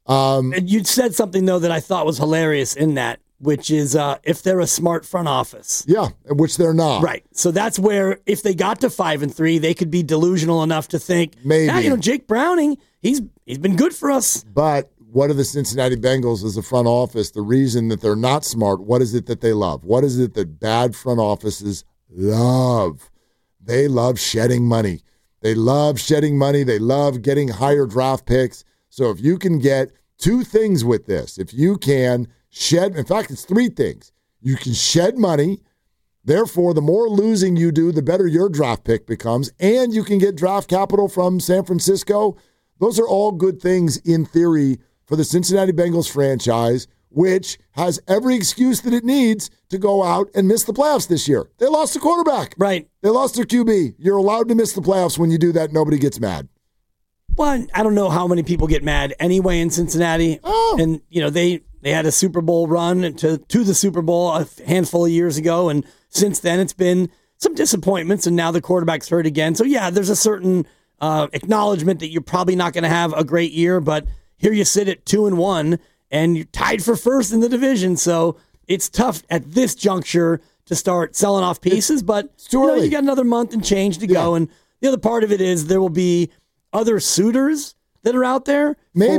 And you said something, though, that I thought was hilarious in that, which is if they're a smart front office. Yeah, which they're not. Right. So that's where if they got to 5-3, they could be delusional enough to think, maybe, Jake Browning, he's been good for us. But what are the Cincinnati Bengals as a front office? The reason that they're not smart, what is it that they love? What is it that bad front offices love? They love shedding money. They love shedding money. They love getting higher draft picks. So if you can get two things with this, if you can shed, in fact, it's three things. You can shed money. Therefore, the more losing you do, the better your draft pick becomes. And you can get draft capital from San Francisco. Those are all good things in theory for the Cincinnati Bengals franchise, which has every excuse that it needs to go out and miss the playoffs this year. They lost a quarterback. Right. They lost their QB. You're allowed to miss the playoffs. When you do that, nobody gets mad. Well, I don't know how many people get mad anyway in Cincinnati. Oh. And, they had a Super Bowl run to the Super Bowl a handful of years ago, and since then it's been some disappointments, and now the quarterback's hurt again. So, yeah, there's a certain acknowledgement that you're probably not going to have a great year, but here you sit at 2-1, and you're tied for first in the division, so it's tough at this juncture to start selling off pieces, but you got another month and change to go, and the other part of it is there will be other suitors that are out there,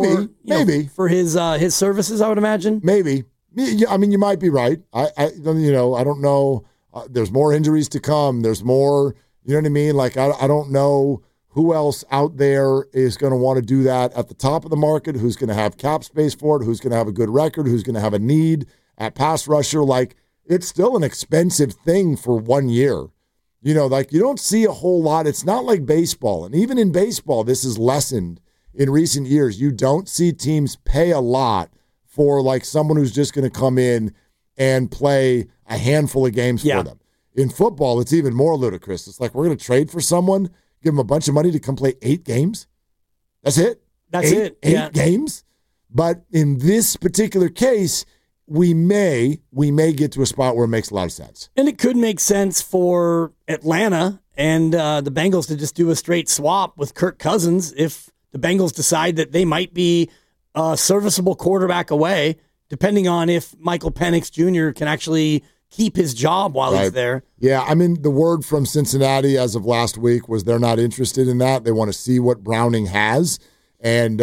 maybe for his services, I would imagine. Maybe. I mean, you might be right. I don't know. There's more injuries to come. There's more. You know what I mean? Like I don't know who else out there is going to want to do that at the top of the market. Who's going to have cap space for it? Who's going to have a good record? Who's going to have a need at pass rusher? Like it's still an expensive thing for 1 year. You don't see a whole lot. It's not like baseball, and even in baseball, this is lessened. In recent years, you don't see teams pay a lot for like someone who's just going to come in and play a handful of games for them. In football, it's even more ludicrous. It's like we're going to trade for someone, give them a bunch of money to come play 8 games. That's it? That's it. 8 games? But in this particular case, we may get to a spot where it makes a lot of sense. And it could make sense for Atlanta and the Bengals to just do a straight swap with Kirk Cousins if the Bengals decide that they might be a serviceable quarterback away, depending on if Michael Penix Jr. can actually keep his job while he's there. Yeah, I mean, the word from Cincinnati as of last week was they're not interested in that. They want to see what Browning has. And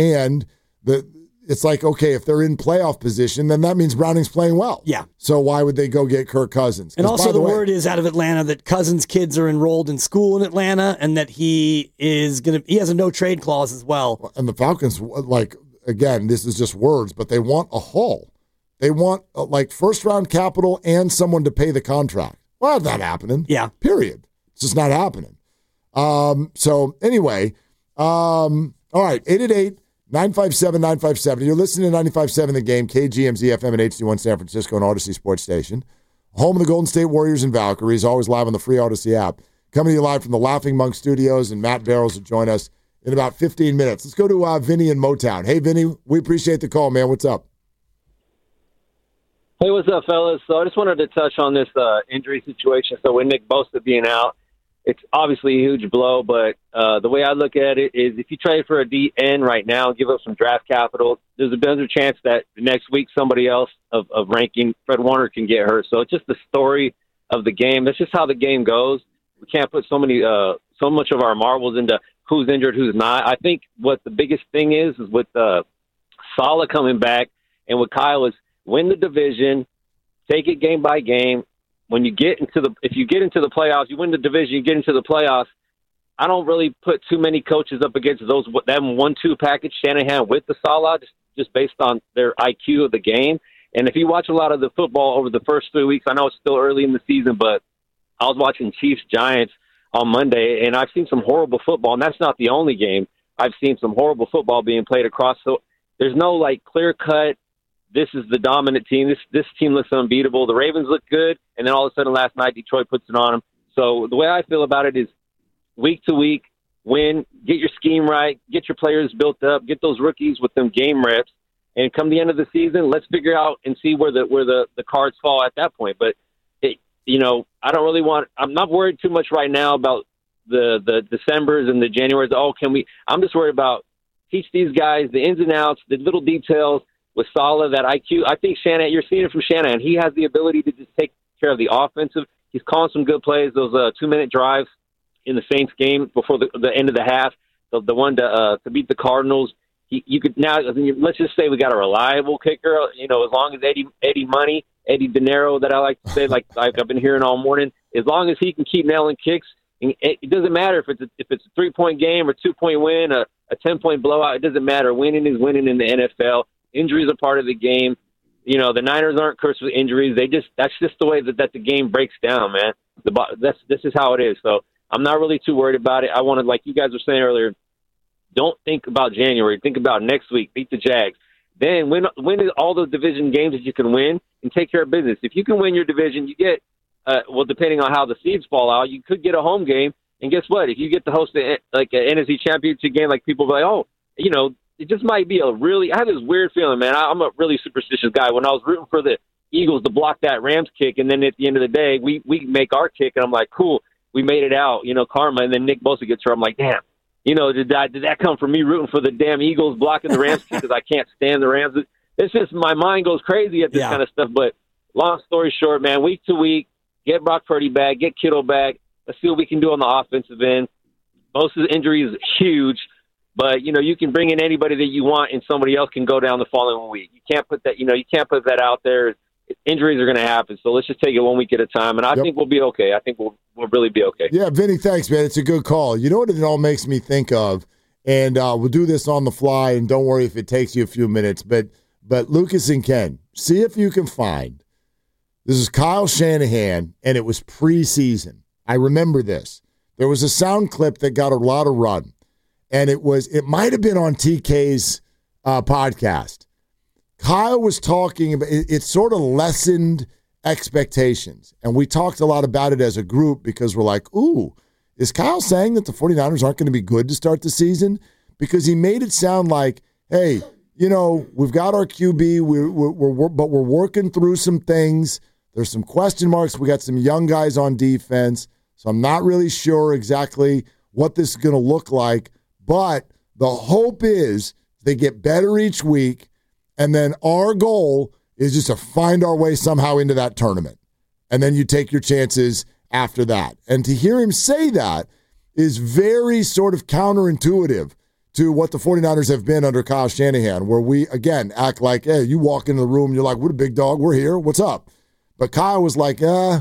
it's like, okay, if they're in playoff position, then that means Browning's playing well. Yeah. So why would they go get Kirk Cousins? And also the word is out of Atlanta that Cousins' kids are enrolled in school in Atlanta and that he has a no-trade clause as well. And the Falcons, again, this is just words, but they want a haul. They want first-round capital and someone to pay the contract. Well, that's not happening. Yeah. Period. It's just not happening. So anyway, all right, 888-957-957. You're listening to 95.7 The Game, KGMZ FM and HD1 San Francisco and Odyssey Sports Station. Home of the Golden State Warriors and Valkyries, always live on the free Odyssey app. Coming to you live from the Laughing Monk Studios, and Matt Barrows will join us in about 15 minutes. Let's go to Vinny in Motown. Hey, Vinny, we appreciate the call, man. What's up? Hey, what's up, fellas? So I just wanted to touch on this injury situation. So with Nick Bosa being out, it's obviously a huge blow, but the way I look at it is if you trade for a DN right now, give up some draft capital, there's a better chance that next week somebody else of ranking, Fred Warner, can get hurt. So it's just the story of the game. That's just how the game goes. We can't put so much of our marbles into who's injured, who's not. I think what the biggest thing is with Saleh coming back and with Kyle is win the division, take it game by game. If you get into the playoffs, you win the division, you get into the playoffs, I don't really put too many coaches up against them 1-2 package, Shanahan with the Saleh, just based on their IQ of the game. And if you watch a lot of the football over the first 3 weeks, I know it's still early in the season, but I was watching Chiefs-Giants on Monday, and I've seen some horrible football, and that's not the only game. I've seen some horrible football being played across. So there's no, like, clear-cut, this is the dominant team. This team looks unbeatable. The Ravens look good, and then all of a sudden last night Detroit puts it on them. So the way I feel about it is week to week, win, get your scheme right, get your players built up, get those rookies with them game reps, and come the end of the season, let's figure out and see where the cards fall at that point. But, I don't really I'm not worried too much right now about the Decembers and the Januarys. I'm just worried about teach these guys the ins and outs, the little details with Saleh, that IQ. I think Shanahan, you're seeing it from Shanahan. He has the ability to just take care of the offensive. He's calling some good plays, those 2-minute drives in the Saints game before the end of the half, the one to beat the Cardinals. You could now, let's just say we got a reliable kicker, as long as Eddie De Niro, that I like to say, like I've been hearing all morning, as long as he can keep nailing kicks, and it doesn't matter if it's a 3-point game or 2-point win, a 10-point blowout, it doesn't matter. Winning is winning in the NFL. Injuries are part of the game. The Niners aren't cursed with injuries. That's just the way that the game breaks down, man. This is how it is. So I'm not really too worried about it. I wanted, like you guys were saying earlier, don't think about January. Think about next week. Beat the Jags. Then win all those division games that you can win and take care of business. If you can win your division, you get, depending on how the seeds fall out, you could get a home game. And guess what? If you get to host like an NFC Championship game, like people be like, it just might be I have this weird feeling, man. I'm a really superstitious guy. When I was rooting for the Eagles to block that Rams kick, and then at the end of the day, we make our kick, and I'm like, cool, we made it out, karma. And then Nick Bosa gets hurt. I'm like, damn. Did that come from me rooting for the damn Eagles blocking the Rams because I can't stand the Rams? It's just my mind goes crazy at this kind of stuff. But long story short, man, week to week, get Brock Purdy back, get Kittle back. Let's see what we can do on the offensive end. Most of the injuries huge, but you can bring in anybody that you want, and somebody else can go down the following week. You can't put that. You can't put that out there. Injuries are going to happen, so let's just take it 1 week at a time, and I think we'll be okay. I think we'll really be okay. Yeah, Vinny, thanks, man. It's a good call. You know what it all makes me think of, and we'll do this on the fly, and don't worry if it takes you a few minutes, but Lucas and Ken, see if you can find, this is Kyle Shanahan, and it was preseason. I remember this. There was a sound clip that got a lot of run, and it might have been on TK's podcast. Kyle was talking about it sort of lessened expectations. And we talked a lot about it as a group because we're like, ooh, is Kyle saying that the 49ers aren't going to be good to start the season? Because he made it sound like, hey, we've got our QB, but we're working through some things. There's some question marks. We got some young guys on defense. So I'm not really sure exactly what this is going to look like. But the hope is they get better each week. And then our goal is just to find our way somehow into that tournament. And then you take your chances after that. And to hear him say that is very sort of counterintuitive to what the 49ers have been under Kyle Shanahan, where we, again, act like, hey, you walk into the room, you're like, we're the big dog, we're here, what's up? But Kyle was like, we're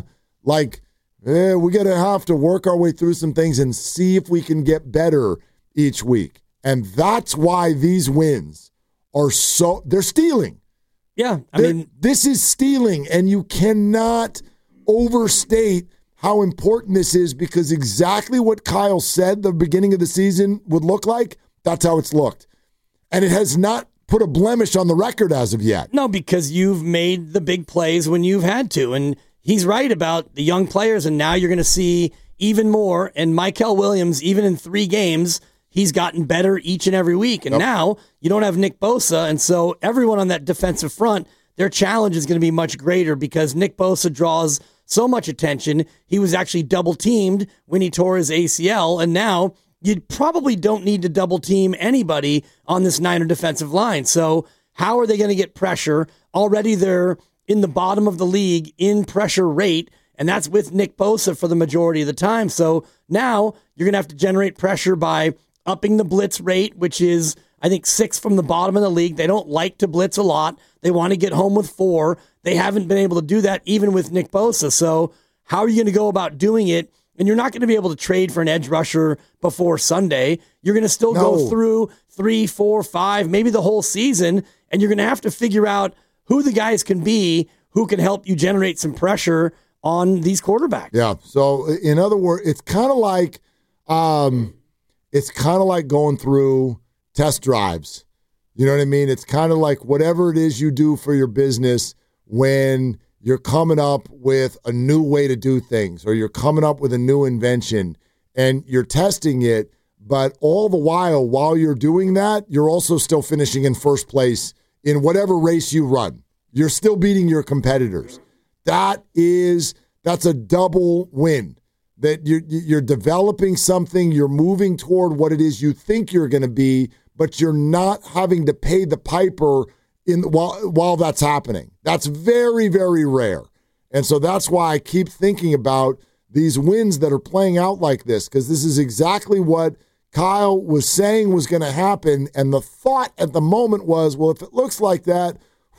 going to have to work our way through some things and see if we can get better each week. And that's why these wins they're stealing. Yeah. This is stealing, and you cannot overstate how important this is, because exactly what Kyle said the beginning of the season would look like, that's how it's looked. And it has not put a blemish on the record as of yet. No, because you've made the big plays when you've had to. And he's right about the young players, and now you're going to see even more. And Mykel Williams, even in 3 games, he's gotten better each and every week. And now you don't have Nick Bosa. And so everyone on that defensive front, their challenge is going to be much greater because Nick Bosa draws so much attention. He was actually double teamed when he tore his ACL. And now you probably don't need to double team anybody on this Niner defensive line. So how are they going to get pressure? Already they're in the bottom of the league in pressure rate. And that's with Nick Bosa for the majority of the time. So now you're going to have to generate pressure by upping the blitz rate, which is, I think, 6th from the bottom of the league. They don't like to blitz a lot. They want to get home with 4. They haven't been able to do that even with Nick Bosa. So how are you going to go about doing it And you're not going to be able to trade for an edge rusher before Sunday. You're going to still go through 3, 4, 5, maybe the whole season, and you're going to have to figure out who the guys can be who can help you generate some pressure on these quarterbacks. Yeah. So in other words, it's kind of like going through test drives. You know what I mean? It's kind of like whatever it is you do for your business when you're coming up with a new way to do things, or you're coming up with a new invention and you're testing it, but all the while you're doing that, you're also still finishing in first place in whatever race you run. You're still beating your competitors. That's a double win. That you're developing something, you're moving toward what it is you think you're going to be, but you're not having to pay the piper while that's happening. That's very, very rare. And so that's why I keep thinking about these wins that are playing out like this, because this is exactly what Kyle was saying was going to happen. And the thought at the moment was, well, if it looks like that,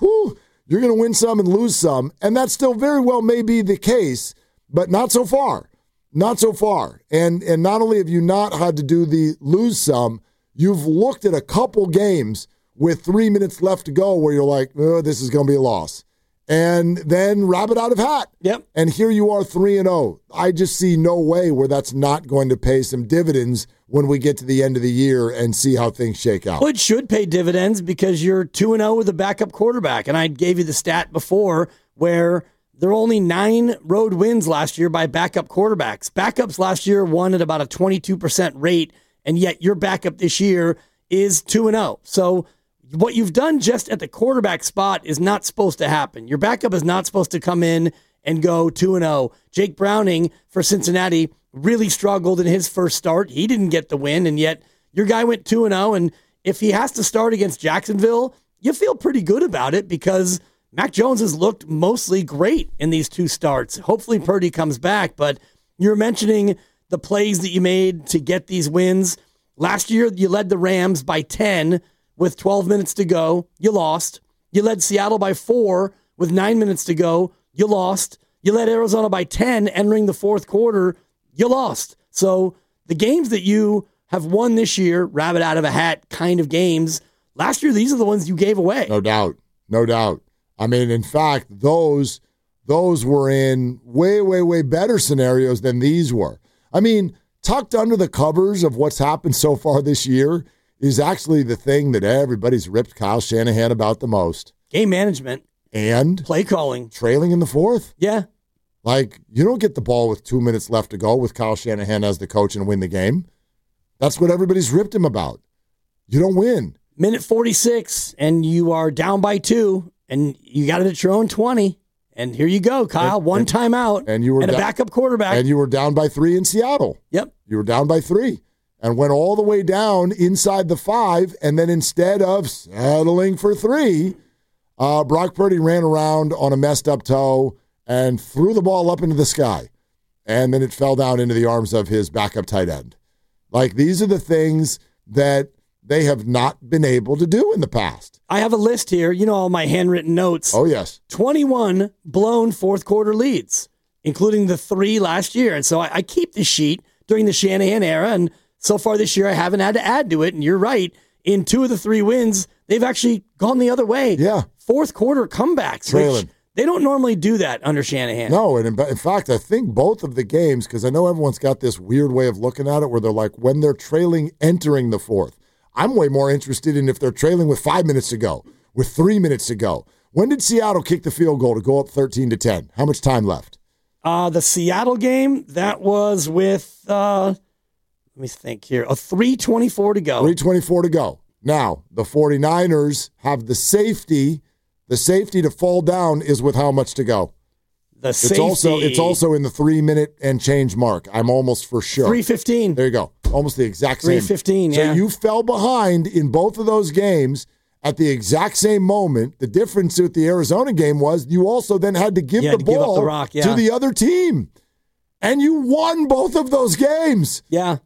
you're going to win some and lose some. And that still very well may be the case, but not so far. Not so far. And not only have you not had to do the lose some, you've looked at a couple games with 3 minutes left to go where you're like, oh, this is going to be a loss. And then rabbit out of hat. Yep. And here you are 3-0. I just see no way where that's not going to pay some dividends when we get to the end of the year and see how things shake out. Well, it should pay dividends because you're 2-0 with a backup quarterback. And I gave you the stat before where there were only 9 road wins last year by backup quarterbacks. Backups last year won at about a 22% rate, and yet your backup this year is 2-0. So what you've done just at the quarterback spot is not supposed to happen. Your backup is not supposed to come in and go 2-0. Jake Browning for Cincinnati really struggled in his first start. He didn't get the win, and yet your guy went 2-0. And if he has to start against Jacksonville, you feel pretty good about it because Mac Jones has looked mostly great in these 2 starts. Hopefully Purdy comes back, but you're mentioning the plays that you made to get these wins. Last year, you led the Rams by 10 with 12 minutes to go. You lost. You led Seattle by 4 with 9 minutes to go. You lost. You led Arizona by 10 entering the fourth quarter. You lost. So the games that you have won this year, rabbit out of a hat kind of games, last year, these are the ones you gave away. No doubt. No doubt. I mean, in fact, those were in way, way, way better scenarios than these were. I mean, tucked under the covers of what's happened so far this year is actually the thing that everybody's ripped Kyle Shanahan about the most. Game management. And play calling. Trailing in the fourth. Yeah. Like, you don't get the ball with 2 minutes left to go with Kyle Shanahan as the coach and win the game. That's what everybody's ripped him about. You don't win. Minute 46, and you are down by 2, and you got it at your own 20. And here you go, Kyle. One timeout and a backup quarterback. And you were down by 3 in Seattle. Yep. You were down by 3 and went all the way down inside the 5. And then instead of settling for 3, Brock Purdy ran around on a messed up toe and threw the ball up into the sky. And then it fell down into the arms of his backup tight end. Like, these are the things that they have not been able to do in the past. I have a list here. You know, all my handwritten notes. Oh, yes. 21 blown fourth quarter leads, including the 3 last year. And so I keep the sheet during the Shanahan era. And so far this year, I haven't had to add to it. And you're right. In 2 of the 3 wins, they've actually gone the other way. Yeah. Fourth quarter comebacks, which they don't normally do that under Shanahan. No, and in fact, I think both of the games, because I know everyone's got this weird way of looking at it where they're like, when they're trailing entering the fourth. I'm way more interested in if they're trailing with 5 minutes to go, with 3 minutes to go. When did Seattle kick the field goal to go up 13-10? How much time left? The Seattle game, that was with, let me think here, 3:24 to go. 3:24 to go. Now, the 49ers have the safety. The safety to fall down is with how much to go? The safety. It's also in the 3 minute and change mark. I'm almost for sure. 3:15. There you go. Almost the exact same. 3:15, yeah. So you fell behind in both of those games at the exact same moment. The difference with the Arizona game was you also then had to give the ball the rock, to the other team. And you won both of those games. Yeah.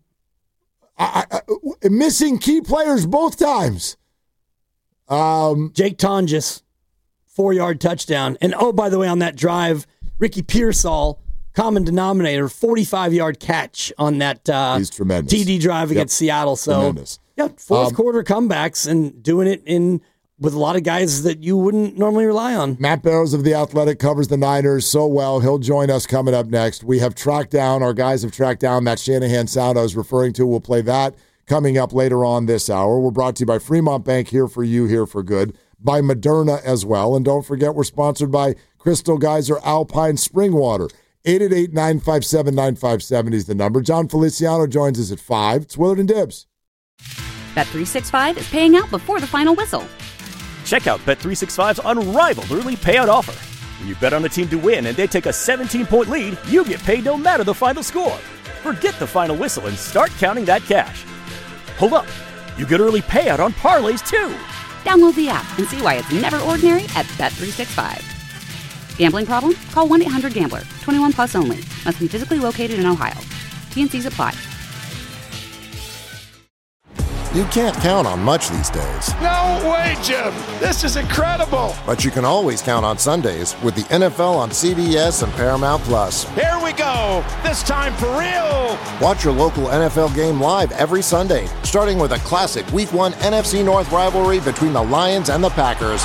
Missing key players both times. Jake Tonjes, 4-yard touchdown. And, oh, by the way, on that drive, Ricky Pearsall common denominator, 45-yard catch on that He's tremendous. TD drive against Seattle. So, tremendous. Yeah, fourth quarter comebacks and doing it with a lot of guys that you wouldn't normally rely on. Matt Barrows of The Athletic covers the Niners so well. He'll join us coming up next. We have our guys have tracked down that Shanahan sound I was referring to. We'll play that coming up later on this hour. We're brought to you by Fremont Bank, here for you, here for good, by Moderna as well. And don't forget, we're sponsored by Crystal Geyser Alpine Spring Water. 888-957-9570 is the number. John Feliciano joins us at 5. It's Willard and Dibs. Bet365 is paying out before the final whistle. Check out Bet365's unrivaled early payout offer. When you bet on a team to win and they take a 17-point lead, you get paid no matter the final score. Forget the final whistle and start counting that cash. Hold up. You get early payout on parlays, too. Download the app and see why it's never ordinary at Bet365. Gambling problem? Call 1-800-GAMBLER. 21 plus only. Must be physically located in Ohio. T&Cs apply. You can't count on much these days. No way, Jim. This is incredible. But you can always count on Sundays with the NFL on CBS and Paramount Plus. Here we go. This time for real. Watch your local NFL game live every Sunday, starting with a classic Week 1 NFC North rivalry between the Lions and the Packers.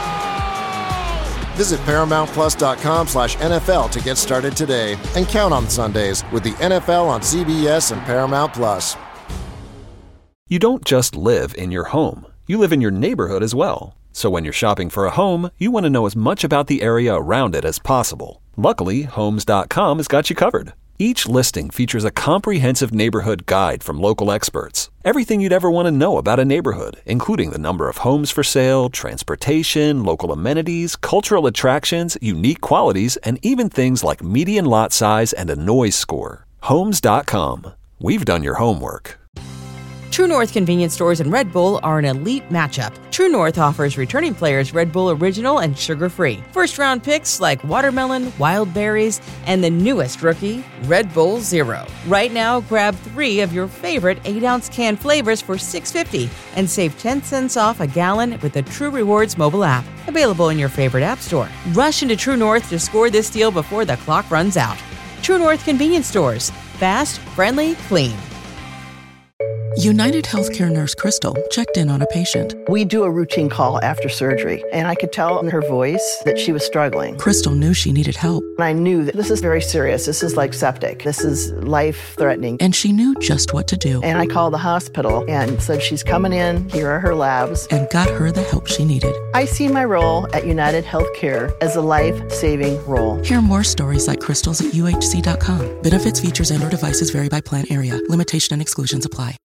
Visit ParamountPlus.com/NFL to get started today and count on Sundays with the NFL on CBS and Paramount Plus. You don't just live in your home. You live in your neighborhood as well. So when you're shopping for a home, you want to know as much about the area around it as possible. Luckily, Homes.com has got you covered. Each listing features a comprehensive neighborhood guide from local experts. Everything you'd ever want to know about a neighborhood, including the number of homes for sale, transportation, local amenities, cultural attractions, unique qualities, and even things like median lot size and a noise score. Homes.com. We've done your homework. True North convenience stores and Red Bull are an elite matchup. True North offers returning players Red Bull Original and sugar-free. First-round picks like watermelon, wild berries, and the newest rookie, Red Bull Zero. Right now, grab 3 of your favorite 8-ounce can flavors for $6.50 and save 10 cents off a gallon with the True Rewards mobile app. Available in your favorite app store. Rush into True North to score this deal before the clock runs out. True North convenience stores. Fast, friendly, clean. United Healthcare nurse Crystal checked in on a patient. We do a routine call after surgery, and I could tell in her voice that she was struggling. Crystal knew she needed help. I knew that this is very serious. This is like septic. This is life-threatening. And she knew just what to do. And I called the hospital and said, she's coming in, here are her labs. And got her the help she needed. I see my role at United Healthcare as a life-saving role. Hear more stories like Crystal's at UHC.com. Benefits, features, and/or devices vary by plan area. Limitation and exclusions apply.